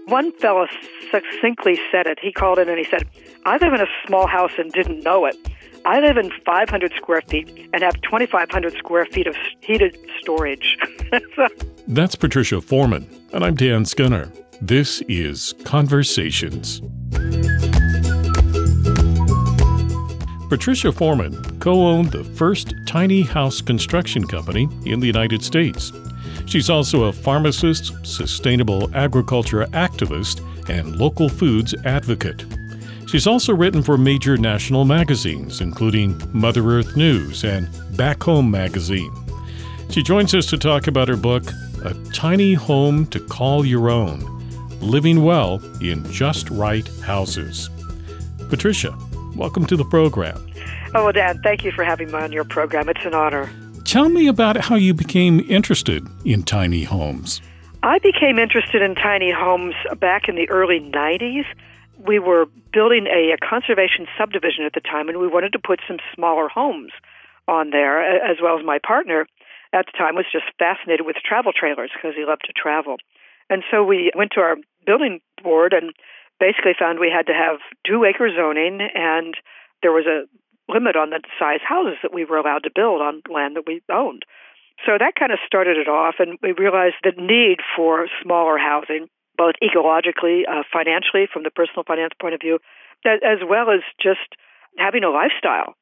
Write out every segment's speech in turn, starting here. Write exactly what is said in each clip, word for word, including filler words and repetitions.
One fellow succinctly said it. He called in and he said, I live in a small house and didn't know it. I live in five hundred square feet and have twenty-five hundred square feet of heated storage. So, that's Patricia Foreman, and I'm Dan Skinner. This is Conversations. Patricia Foreman co-owned the first tiny house construction company in the United States. She's also a pharmacist, sustainable agriculture activist, and local foods advocate. She's also written for major national magazines, including Mother Earth News and Back Home Magazine. She joins us to talk about her book, A Tiny Home to Call Your Own, Living Well in Just Right Houses. Patricia, welcome to the program. Oh, well, Dan, thank you for having me on your program. It's an honor. Tell me about how you became interested in tiny homes. I became interested in tiny homes back in the early nineties. We were building a, a conservation subdivision at the time, and we wanted to put some smaller homes on there, as well as my partner at the time was just fascinated with travel trailers because he loved to travel. And so we went to our building board and basically found we had to have two-acre zoning, and there was a limit on the size houses that we were allowed to build on land that we owned. So that kind of started it off, and we realized the need for smaller housing, both ecologically, uh, financially, from the personal finance point of view, as well as just having a lifestyle.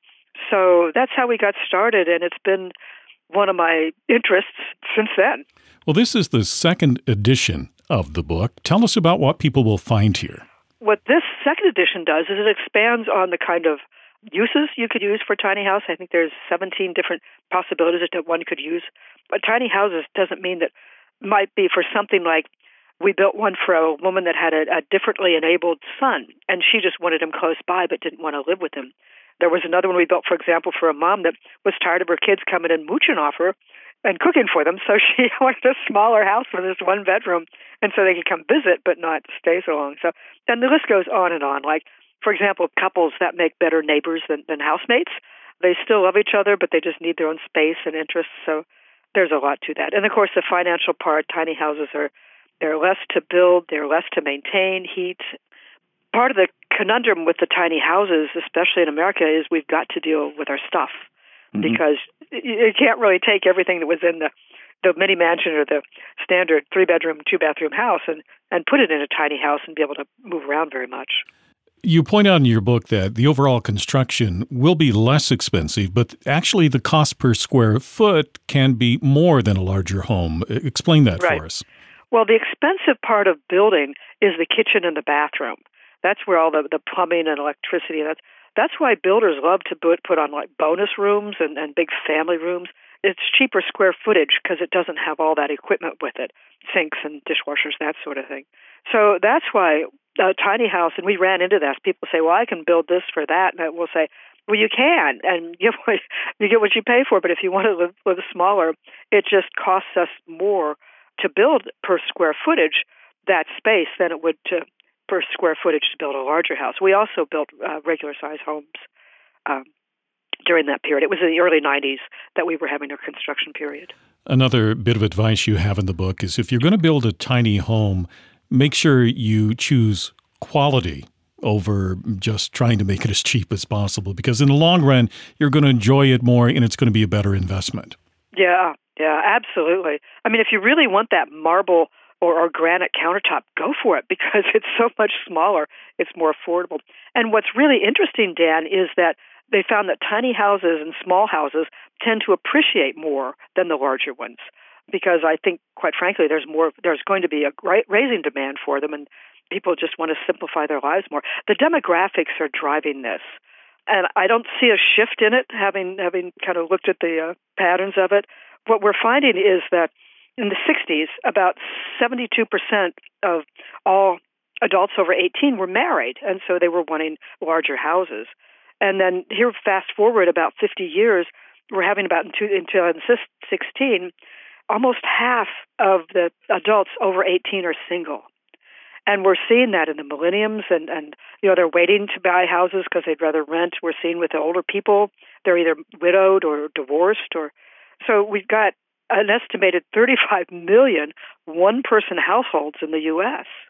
So that's how we got started, and it's been one of my interests since then. Well, this is the second edition of the book. Tell us about what people will find here. What this second edition does is it expands on the kind of uses you could use for tiny house. I think there's seventeen different possibilities that one could use. But tiny houses doesn't mean that might be for something like we built one for a woman that had a, a differently enabled son, and she just wanted him close by but didn't want to live with him. There was another one we built, for example, for a mom that was tired of her kids coming and mooching off her and cooking for them, so she wanted a smaller house for this one bedroom, and so they could come visit but not stay so long. So, and the list goes on and on. Like, for example, couples that make better neighbors than, than housemates. They still love each other, but they just need their own space and interests. So there's a lot to that. And, of course, the financial part, tiny houses are they're less to build, they're less to maintain, heat. Part of the conundrum with the tiny houses, especially in America, is we've got to deal with our stuff mm-hmm. because you can't really take everything that was in the, the mini mansion or the standard three-bedroom, two-bathroom house and, and put it in a tiny house and be able to move around very much. You point out in your book that the overall construction will be less expensive, but actually the cost per square foot can be more than a larger home. Explain that right. for us. Well, the expensive part of building is the kitchen and the bathroom. That's where all the, the plumbing and electricity, that's that's why builders love to put, put on like bonus rooms and, and big family rooms. It's cheaper square footage because it doesn't have all that equipment with it, sinks and dishwashers, that sort of thing. So that's why a tiny house, and we ran into that. People say, well, I can build this for that. And we'll say, well, you can, and you, you get what you pay for. But if you want to live, live smaller, it just costs us more to build per square footage that space than it would to per square footage to build a larger house. We also built uh, regular-size homes um, during that period. It was in the early nineties that we were having our construction period. Another bit of advice you have in the book is if you're going to build a tiny home, make sure you choose quality over just trying to make it as cheap as possible, because in the long run, you're going to enjoy it more and it's going to be a better investment. Yeah, yeah, absolutely. I mean, if you really want that marble or, or granite countertop, go for it because it's so much smaller. It's more affordable. And what's really interesting, Dan, is that they found that tiny houses and small houses tend to appreciate more than the larger ones because I think, quite frankly, there's more. There's going to be a raising demand for them, and people just want to simplify their lives more. The demographics are driving this, and I don't see a shift in it, having having kind of looked at the uh, patterns of it. What we're finding is that in the sixties, about seventy-two percent of all adults over eighteen were married, and so they were wanting larger houses. And then here, fast forward about fifty years, we're having about in, two, in twenty sixteen, almost half of the adults over eighteen are single. And we're seeing that in the millenniums, and, and you know they're waiting to buy houses because they'd rather rent. We're seeing with the older people, they're either widowed or divorced. or So we've got an estimated thirty-five million one-person households in the U S,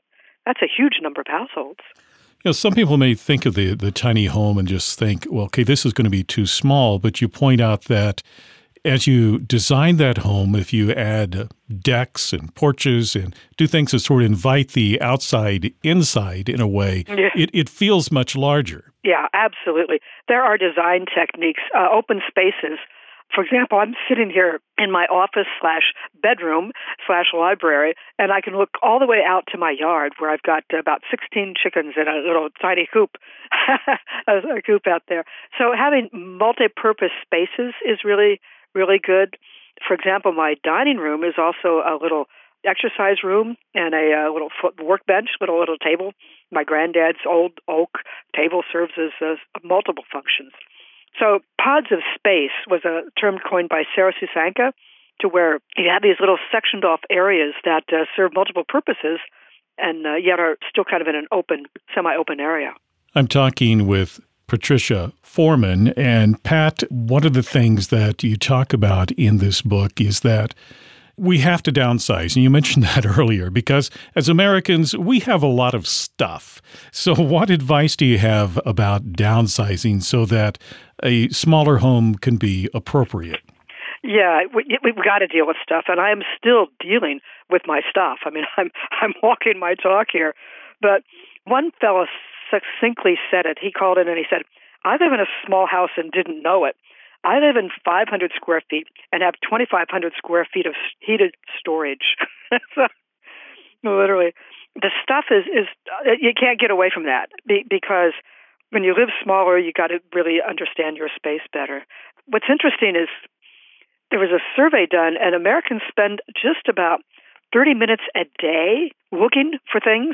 That's a huge number of households. You know, some people may think of the, the tiny home and just think, well, okay, this is going to be too small. But you point out that as you design that home, if you add decks and porches and do things that sort of invite the outside inside in a way, yeah. it, it feels much larger. Yeah, absolutely. There are design techniques, uh, open spaces. For example, I'm sitting here in my office slash bedroom slash library, and I can look all the way out to my yard where I've got about sixteen chickens in a little tiny coop, a coop out there. So having multi-purpose spaces is really, really good. For example, my dining room is also a little exercise room and a, a little workbench, little little table. My granddad's old oak table serves as uh, multiple functions. So pods of space was a term coined by Sarah Susanka, to where you have these little sectioned off areas that uh, serve multiple purposes and uh, yet are still kind of in an open, semi-open area. I'm talking with Patricia Foreman. And Pat, one of the things that you talk about in this book is that we have to downsize. And you mentioned that earlier because as Americans, we have a lot of stuff. So what advice do you have about downsizing so that a smaller home can be appropriate? Yeah, we, we've got to deal with stuff, and I am still dealing with my stuff. I mean, I'm I'm walking my talk here. But one fellow succinctly said it. He called in and he said, I live in a small house and didn't know it. I live in five hundred square feet and have twenty-five hundred square feet of heated storage. So, literally, the stuff is, is you can't get away from that because when you live smaller, you got to really understand your space better. What's interesting is there was a survey done, and Americans spend just about thirty minutes a day looking for things.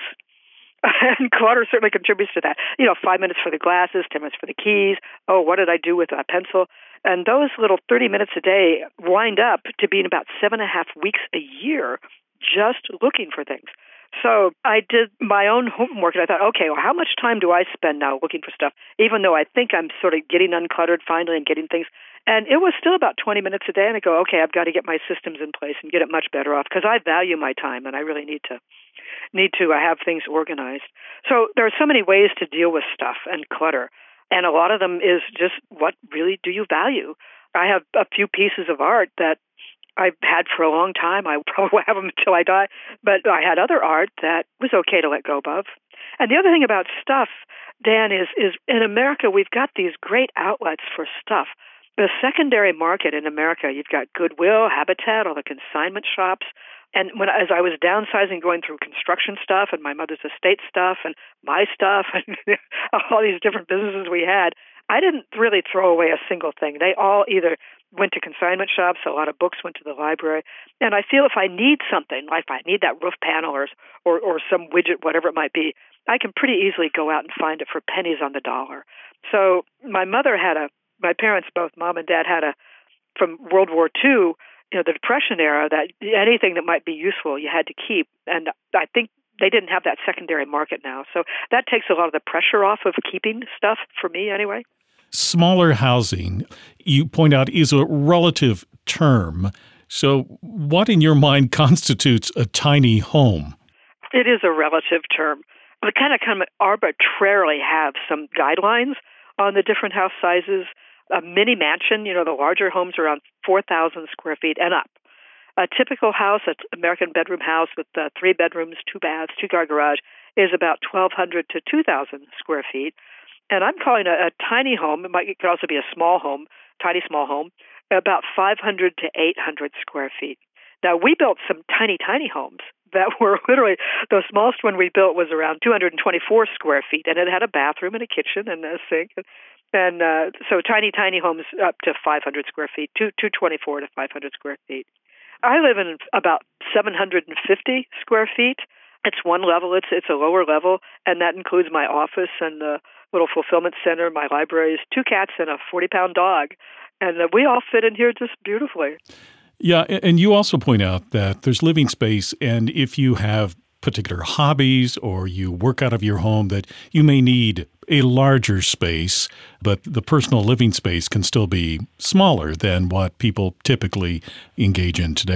And clutter certainly contributes to that. You know, five minutes for the glasses, ten minutes for the keys. Oh, what did I do with a pencil? And those little thirty minutes a day wind up to being about seven and a half weeks a year just looking for things. So I did my own homework, and I thought, okay, well, how much time do I spend now looking for stuff, even though I think I'm sort of getting uncluttered finally and getting things. And it was still about twenty minutes a day, and I go, okay, I've got to get my systems in place and get it much better off because I value my time, and I really need to need to uh, have things organized. So there are so many ways to deal with stuff and clutter, and a lot of them is just what really do you value? I have a few pieces of art that I've had for a long time. I probably will have them until I die, but I had other art that was okay to let go of. And the other thing about stuff, Dan, is is in America, we've got these great outlets for stuff. The secondary market in America, you've got Goodwill, Habitat, all the consignment shops. And when as I was downsizing, going through construction stuff and my mother's estate stuff and my stuff and all these different businesses we had, I didn't really throw away a single thing. They all either went to consignment shops, a lot of books went to the library. And I feel if I need something, like if I need that roof panel or, or, or some widget, whatever it might be, I can pretty easily go out and find it for pennies on the dollar. So my mother had a, my parents, both mom and dad, had a, from World War Two, you know, the Depression era, that anything that might be useful you had to keep. And I think they didn't have that secondary market now. So that takes a lot of the pressure off of keeping stuff for me anyway. Smaller housing, you point out, is a relative term. So what in your mind constitutes a tiny home? It is a relative term. We kind of kind of arbitrarily have some guidelines on the different house sizes. A mini mansion, you know, the larger homes are around four thousand square feet and up. A typical house, an American bedroom house with uh, three bedrooms, two baths, two-car garage, is about twelve hundred to two thousand square feet. And I'm calling a, a tiny home, it, might, it could also be a small home, tiny small home, about five hundred to eight hundred square feet. Now, we built some tiny, tiny homes that were literally, the smallest one we built was around two hundred twenty-four square feet, and it had a bathroom and a kitchen and a sink. And uh, so tiny, tiny homes up to five hundred square feet, two twenty-four to five hundred square feet. I live in about seven hundred fifty square feet. It's one level, it's it's a lower level, and that includes my office and the little fulfillment center, my libraries, two cats, and a forty-pound dog. And uh, we all fit in here just beautifully. Yeah, and you also point out that there's living space, and if you have particular hobbies or you work out of your home, that you may need a larger space, but the personal living space can still be smaller than what people typically engage in today.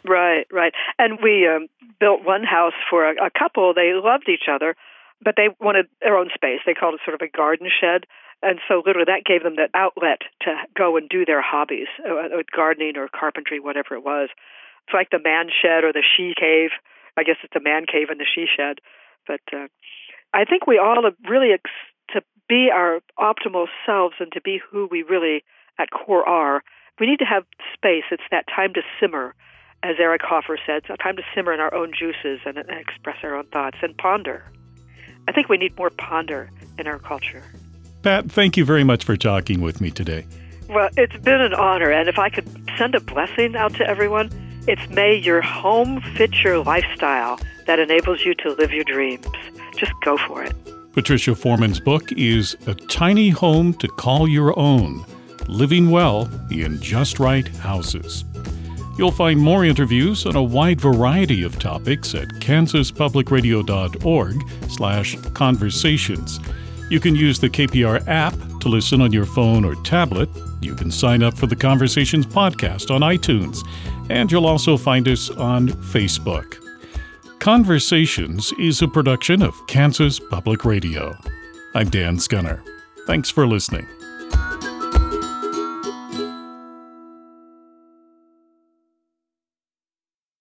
Right, right. And we um, built one house for a, a couple. They loved each other, but they wanted their own space. They called it sort of a garden shed. And so literally that gave them that outlet to go and do their hobbies, uh, gardening or carpentry, whatever it was. It's like the man shed or the she cave. I guess it's the man cave and the she shed. But uh, I think we all really, ex- to be our optimal selves and to be who we really at core are, we need to have space. It's that time to simmer, as Eric Hoffer said, it's a time to simmer in our own juices and, and express our own thoughts and ponder. I think we need more ponder in our culture. Pat, thank you very much for talking with me today. Well, it's been an honor, and if I could send a blessing out to everyone, it's may your home fit your lifestyle that enables you to live your dreams. Just go for it. Patricia Foreman's book is A Tiny Home to Call Your Own, Living Well in Just Right Houses. You'll find more interviews on a wide variety of topics at kansaspublicradio.org slash conversations. You can use the K P R app to listen on your phone or tablet. You can sign up for the Conversations podcast on iTunes, and you'll also find us on Facebook. Conversations is a production of Kansas Public Radio. I'm Dan Scunner. Thanks for listening.